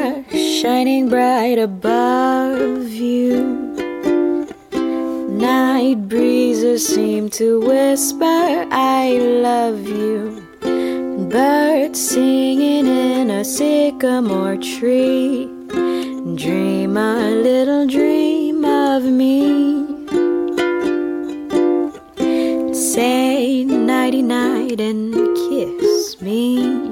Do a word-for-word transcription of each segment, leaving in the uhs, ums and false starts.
star shining bright above you. Night breezes seem to whisper, I love you. Birds singing in a sycamore tree. Dream a little dream of me. Say nighty-night and kiss me.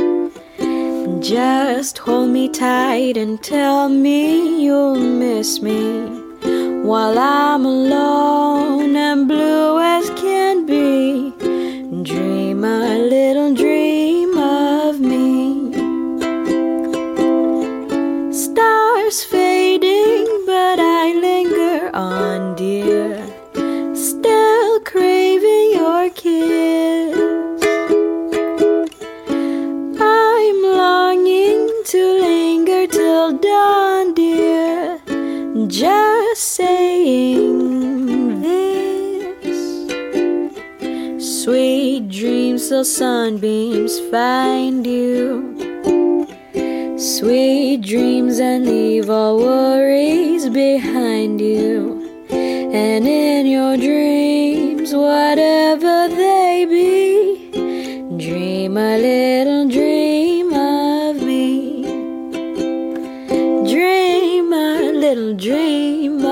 Just hold me tight and tell me you'll miss me while I'm alone and blue as can be. Dream a little dream of me. Stars fading, but I linger on, dear, still craving your kiss. I'm longing to linger till dawn, dear, just saying this. Sweet dreams till sunbeams find you. Sweet dreams and leave all worries behind you. And in your dreams, whatever they be, dream a little dream of me. Dream a little dream